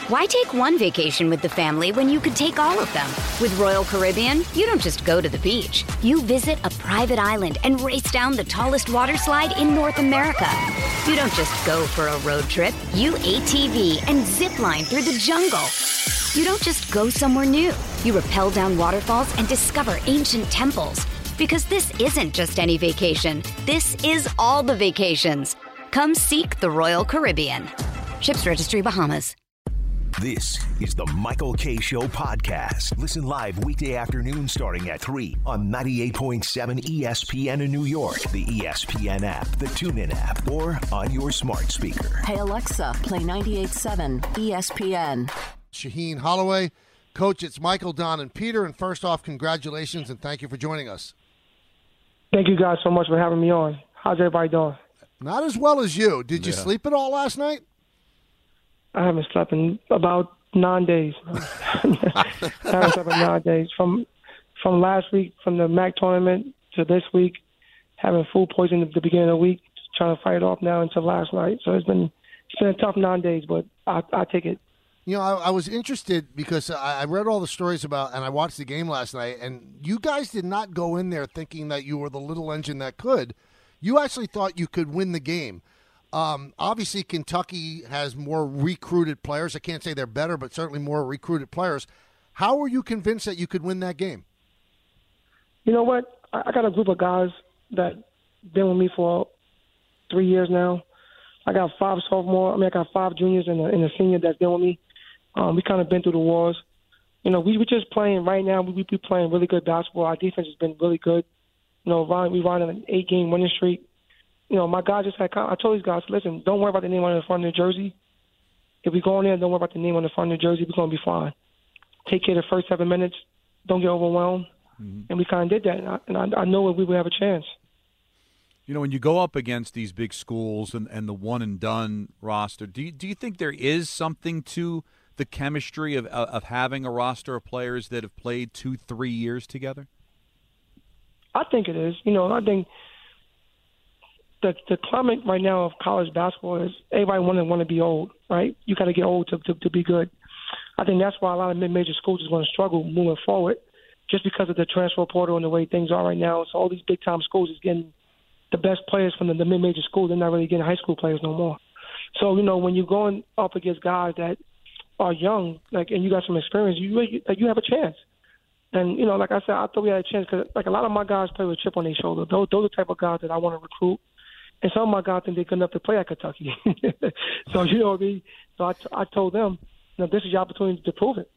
Why take one vacation with the family when you could take all of them? With Royal Caribbean, you don't just go to the beach. You visit a private island and race down the tallest water slide in North America. You don't just go for a road trip. You ATV and zip line through the jungle. You don't just go somewhere new. You rappel down waterfalls and discover ancient temples. Because this isn't just any vacation. This is all the vacations. Come seek the Royal Caribbean. Ships Registry, Bahamas. This is the Michael Kay Show podcast. Listen live weekday afternoon starting at 3 on 98.7 ESPN in New York, the ESPN app, the TuneIn app, or on your smart speaker. Hey, Alexa, play 98.7 ESPN. Shaheen Holloway. Coach, it's Michael, Don, and Peter. And first off, congratulations and thank you for joining us. Thank you guys so much for having me on. How's everybody doing? Not as well as you. Did you sleep at all last night? I haven't slept in about 9 days. I haven't slept in 9 days. From last week, from the MAC tournament to this week, having food poisoning at the beginning of the week, trying to fight it off now until last night. So it's been a tough 9 days, but I take it. You know, I was interested because I read all the stories about, and I watched the game last night, and you guys did not go in there thinking that you were the little engine that could. You actually thought you could win the game. Obviously, Kentucky has more recruited players. I can't say they're better, but certainly more recruited players. How were you convinced that you could win that game? You know what? I got a group of guys that been with me for 3 years now. I got 5 sophomores. I got 5 juniors and a senior that's been with me. We kind of been through the wars. You know, we just playing right now. We playing really good basketball. Our defense has been really good. You know, we run an 8-game winning streak. You know, my guys just had. I told these guys, listen, don't worry about the name on the front of the jersey. If we go in there, don't worry about the name on the front of the jersey. We're gonna be fine. Take care of the first 7 minutes. Don't get overwhelmed. Mm-hmm. And we kind of did that. And I know we would have a chance. You know, when you go up against these big schools and the one and done roster, do you think there is something to the chemistry of having a roster of players that have played 2-3 years together? I think it is. You know, I think the climate right now of college basketball is everybody want to be old, right? You got to get old to be good. I think that's why a lot of mid-major schools is going to struggle moving forward, just because of the transfer portal and the way things are right now. So all these big-time schools is getting the best players from the mid-major schools. They're not really getting high school players no more. So, you know, when you're going up against guys that are young, and you got some experience, you have a chance. And, you know, like I said, I thought we had a chance because, a lot of my guys play with a chip on their shoulder. Those are the type of guys that I want to recruit. And some of my guys think they're good enough to play at Kentucky. So, you know what I mean? So I told them, you know, this is your opportunity to prove it.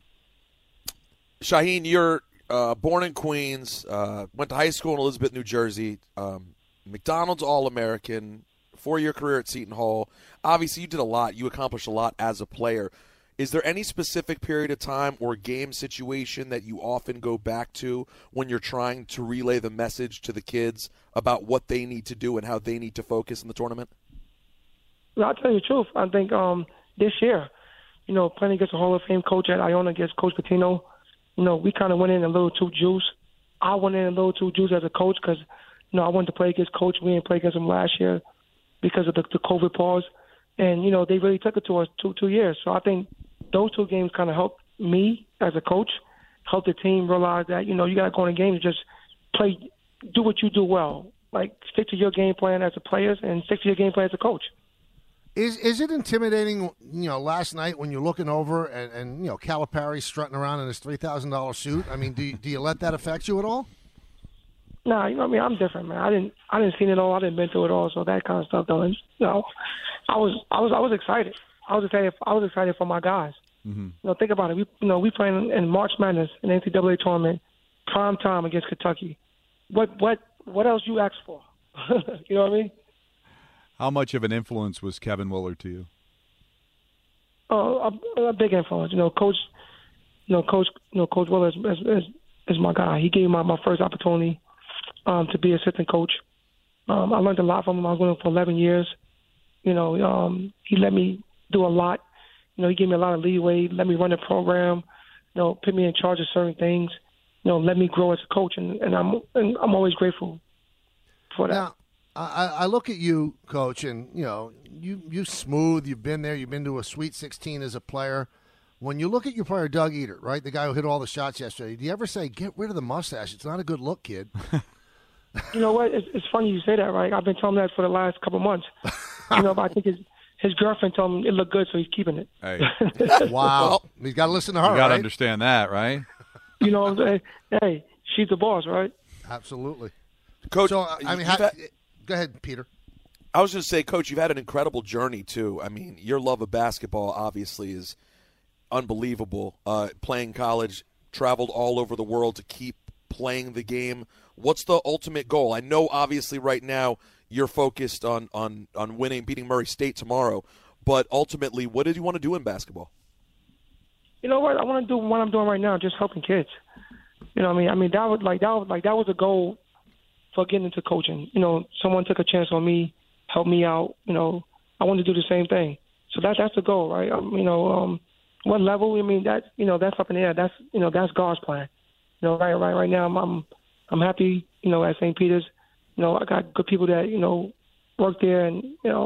Shaheen, you're born in Queens, went to high school in Elizabeth, New Jersey, McDonald's All-American, 4-year career at Seton Hall. Obviously, you did a lot. You accomplished a lot as a player. Is there any specific period of time or game situation that you often go back to when you're trying to relay the message to the kids about what they need to do and how they need to focus in the tournament? Well, I'll tell you the truth. I think this year, you know, playing against a Hall of Fame coach at Iona against Coach Pitino, you know, we kind of went in a little too juice. I went in a little too juice as a coach because, you know, I wanted to play against Coach. We didn't play against him last year because of the COVID pause. And, you know, they really took it to us 2 years. So I think those 2 games kind of helped me as a coach, helped the team realize that, you know, you got to go in a game and just play, do what you do well. Like, stick to your game plan as a player and stick to your game plan as a coach. Is it intimidating, you know, last night when you're looking over and you know, Calipari strutting around in his $3,000 suit? I mean, do you let that affect you at all? Nah, you know what I mean? I'm different, man. I didn't see it all. I didn't been through it all, so that kind of stuff don't. You know, I was excited. I was excited for my guys. Mm-hmm. You know, think about it. We playing in March Madness, an NCAA tournament, prime time against Kentucky. What else you ask for? You know what I mean? How much of an influence was Kevin Willard to you? A big influence. Coach Willard is my guy. He gave me my first opportunity to be assistant coach. I learned a lot from him. I was with him for 11 years. He let me do a lot. He gave me a lot of leeway, let me run the program, put me in charge of certain things, let me grow as a coach, and I'm always grateful for that. Now, I look at you, Coach, and you smooth. You've been there. You've been to a Sweet 16 as a player. When you look at your player, Doug Eater, right, the guy who hit all the shots yesterday, do you ever say, get rid of the mustache? It's not a good look, kid. You know what? It's funny you say that, right? I've been telling him that for the last couple of months. But I think his girlfriend told him it looked good, so he's keeping it. Hey. Wow. Well, he's got to listen to her, You got to right? understand that, right? You know what I'm saying? Hey, she's the boss, right? Absolutely. Coach, So, I mean, go ahead, Peter. I was going to say, Coach, you've had an incredible journey, too. I mean, your love of basketball obviously is unbelievable. Playing college, traveled all over the world to keep playing the game. What's the ultimate goal? I know, obviously, right now you're focused on winning, beating Murray State tomorrow, but ultimately, what did you want to do in basketball? You know what? I want to do what I'm doing right now, just helping kids. You know what I mean? That was a goal for getting into coaching. You know, someone took a chance on me, helped me out. You know, I want to do the same thing. So that's the goal, right? What level? I mean, that's up in the air. That's God's plan. You know, right now I'm happy. You know, at St. Peter's. You know, I got good people that work there, and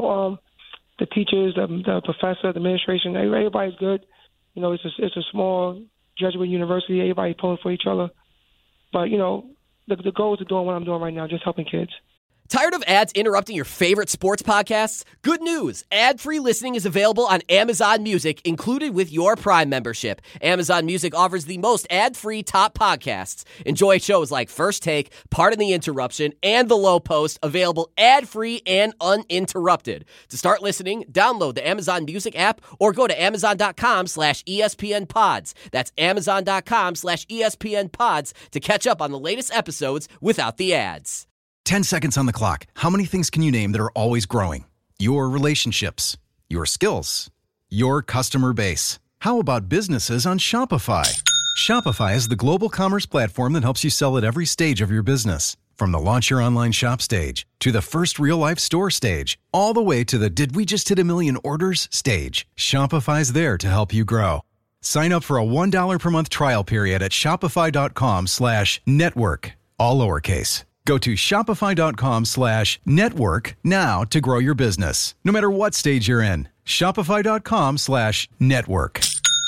the teachers, the professor, the administration. Everybody's good. You know, it's a small Jesuit university. Everybody pulling for each other. But the goal is to doing what I'm doing right now, just helping kids. Tired of ads interrupting your favorite sports podcasts? Good news! Ad-free listening is available on Amazon Music, included with your Prime membership. Amazon Music offers the most ad-free top podcasts. Enjoy shows like First Take, Pardon the Interruption, and The Low Post, available ad-free and uninterrupted. To start listening, download the Amazon Music app or go to Amazon.com/ESPN Pods. That's Amazon.com/ESPN Pods to catch up on the latest episodes without the ads. 10 seconds on the clock. How many things can you name that are always growing? Your relationships, your skills, your customer base. How about businesses on Shopify? Shopify is the global commerce platform that helps you sell at every stage of your business. From the launch your online shop stage, to the first real-life store stage, all the way to the did we just hit a million orders stage. Shopify's there to help you grow. Sign up for a $1 per month trial period at shopify.com/network, all lowercase. Go to shopify.com/network now to grow your business, no matter what stage you're in. Shopify.com/network.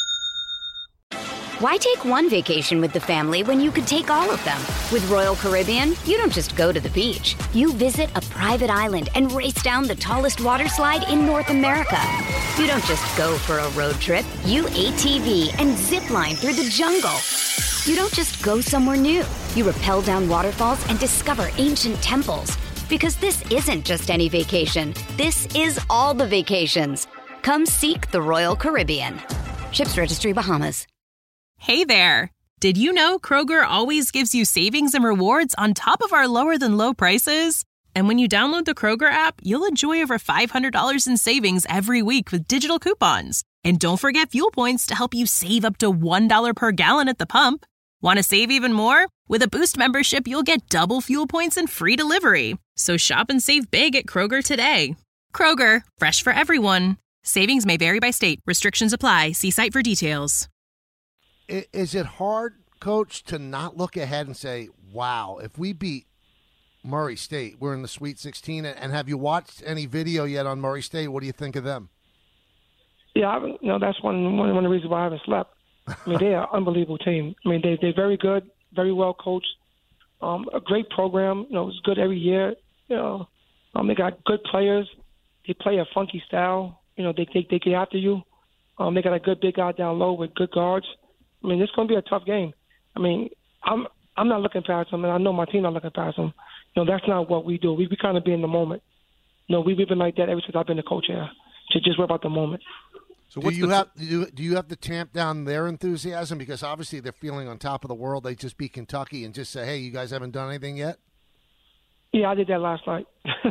Why take one vacation with the family when you could take all of them? With Royal Caribbean, you don't just go to the beach. You visit a private island and race down the tallest water slide in North America. You don't just go for a road trip. You ATV and zip line through the jungle. You don't just go somewhere new. You rappel down waterfalls and discover ancient temples. Because this isn't just any vacation. This is all the vacations. Come seek the Royal Caribbean. Ships Registry, Bahamas. Hey there. Did you know Kroger always gives you savings and rewards on top of our lower than low prices? And when you download the Kroger app, you'll enjoy over $500 in savings every week with digital coupons. And don't forget fuel points to help you save up to $1 per gallon at the pump. Want to save even more? With a Boost membership, you'll get double fuel points and free delivery. So shop and save big at Kroger today. Kroger, fresh for everyone. Savings may vary by state. Restrictions apply. See site for details. Is it hard, Coach, to not look ahead and say, wow, if we beat Murray State, we're in the Sweet 16, and have you watched any video yet on Murray State? What do you think of them? Yeah, that's one of the reasons why I haven't slept. I mean, they are an unbelievable team. I mean, they're very good, very well coached, a great program. It's good every year. They got good players. They play a funky style. They get after you. They got a good big guy down low with good guards. I mean, it's going to be a tough game. I mean, I'm not looking past them, and I know my team not looking past them. That's not what we do. We kind of be in the moment. We've been like that ever since I've been the coach here, to just worry about the moment. So do you have to tamp down their enthusiasm? Because obviously they're feeling on top of the world. They just beat Kentucky and just say, hey, you guys haven't done anything yet? Yeah, I did that last night.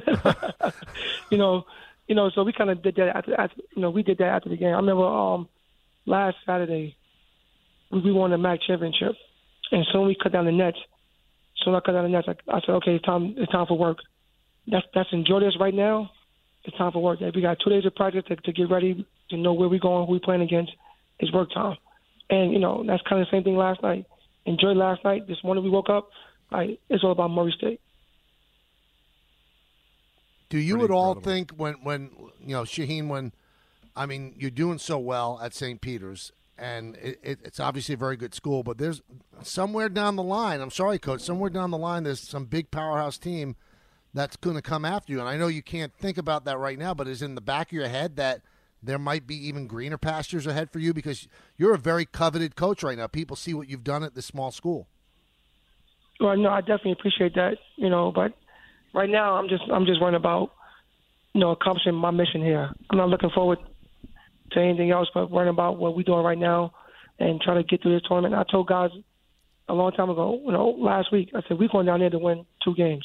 So we kind of did that we did that after the game. I remember last Saturday we won the MAC championship, and soon we cut down the nets. So I cut down the nets. I said, okay, it's time for work. That's enjoy this right now. It's time for work. We got 2 days of practice to get ready, to know where we're going, who we're playing against. It's work time. And, that's kind of the same thing last night. Enjoyed last night. This morning we woke up. It's all about Murray State. Do you at all think when Shaheen, you're doing so well at St. Peter's and it's obviously a very good school, but there's somewhere down the line, I'm sorry, Coach, somewhere down the line there's some big powerhouse team that's going to come after you. And I know you can't think about that right now, but is in the back of your head that there might be even greener pastures ahead for you because you're a very coveted coach right now. People see what you've done at this small school. Well, no, I definitely appreciate that, but right now I'm just worrying about, accomplishing my mission here. I'm not looking forward to anything else but worrying about what we're doing right now and trying to get through this tournament. I told guys a long time ago, last week, I said, we're going down there to win 2 games,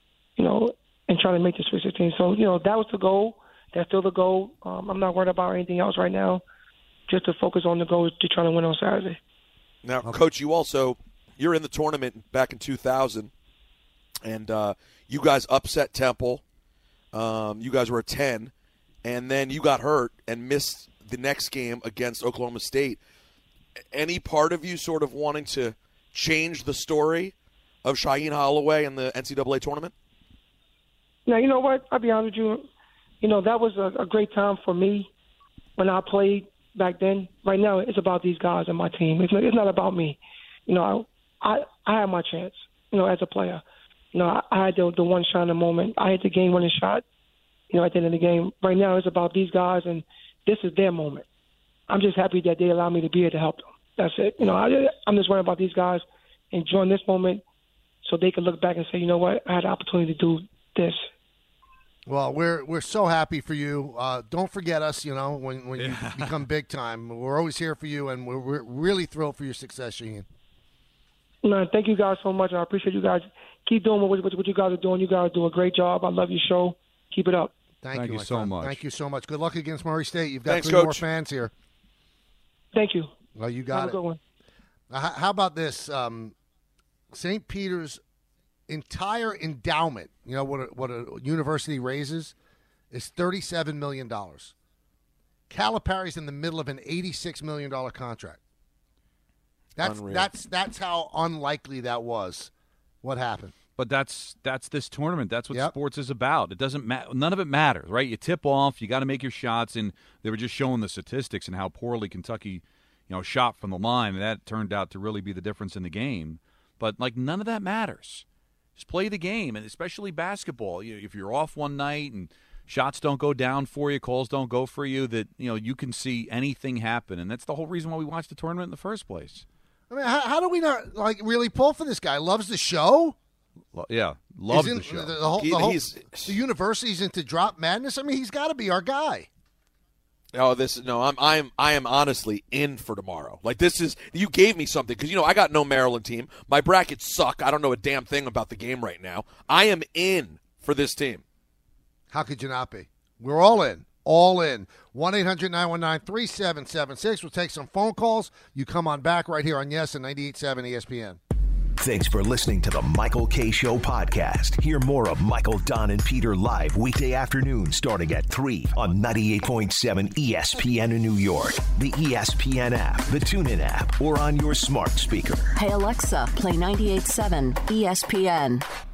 and trying to make this Sweet 16. So, that was the goal. That's still the goal. I'm not worried about anything else right now, just to focus on the goal to try to win on Saturday. Now, Coach, you're in the tournament back in 2000, and you guys upset Temple. You guys were a 10, and then you got hurt and missed the next game against Oklahoma State. Any part of you sort of wanting to change the story of Shaheen Holloway in the NCAA tournament? Now, you know what? I'll be honest with you. That was a great time for me when I played back then. Right now, it's about these guys and my team. It's not about me. I had my chance, as a player. I had the one shining moment. I had the game-winning shot, at the end of the game. Right now, it's about these guys, and this is their moment. I'm just happy that they allow me to be here to help them. That's it. I'm just worried about these guys enjoying this moment so they can look back and say, you know what, I had the opportunity to do this. Well, we're so happy for you. Don't forget us, when you become big time. We're always here for you, and we're really thrilled for your success, Shaheen. Man, thank you guys so much. I appreciate you guys. Keep doing what you guys are doing. You guys do a great job. I love your show. Keep it up. Thank you so much. Thank you so much. Good luck against Murray State. You've got Thanks, 3 Coach. more fans here. Thank you. Well, you got Have a good one. How about this? St. Peter's entire endowment, what a university raises, is $37 million. Calipari's in the middle of an $86 million contract. That's how unlikely that was. What happened? But that's this tournament. That's what sports is about. It doesn't matter. None of it matters, right? You tip off. You got to make your shots, and they were just showing the statistics and how poorly Kentucky, shot from the line. And that turned out to really be the difference in the game. But none of that matters. Just play the game, and especially basketball. If you're off one night and shots don't go down for you, calls don't go for you, that you can see anything happen, and that's the whole reason why we watched the tournament in the first place. I mean, how do we not really pull for this guy? Loves the show. Yeah, loves the show. The university's into drop madness. I mean, he's got to be our guy. I am honestly in for tomorrow. You gave me something because I got no Maryland team. My brackets suck. I don't know a damn thing about the game right now. I am in for this team. How could you not be? We're all in. All in. 1-800-919-3776. We'll take some phone calls. You come on back right here on Yes and 98.7 ESPN. Thanks for listening to the Michael K. Show podcast. Hear more of Michael, Don, and Peter live weekday afternoon starting at 3 on 98.7 ESPN in New York, the ESPN app, the TuneIn app, or on your smart speaker. Hey, Alexa, play 98.7 ESPN.